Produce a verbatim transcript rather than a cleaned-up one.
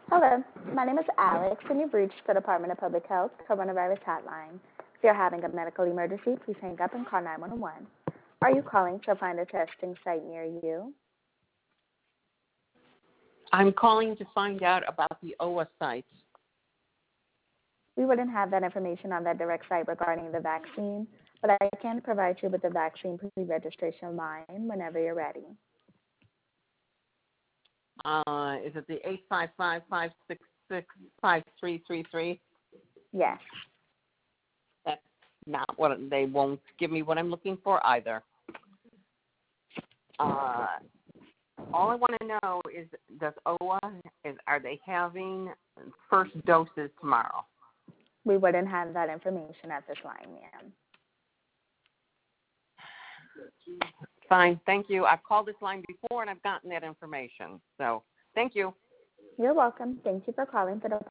Hello, my name is Alex, and you've reached the Department of Public Health Coronavirus Hotline. If you're having a medical emergency, please hang up and call nine one one. Are you calling to find a testing site near you? I'm calling to find out about the O A sites. We wouldn't have that information on that direct site regarding the vaccine, but I can provide you with the vaccine pre-registration line whenever you're ready. Uh, is it the eight five five, five six six, five three three three? Yes. That's not what they won't give me what I'm looking for either. Uh, all I want to know is, does O A, is, are they having first doses tomorrow? We wouldn't have that information at this line, ma'am. Fine, thank you. I've called this line before and I've gotten that information. So, thank you. You're welcome. Thank you for calling the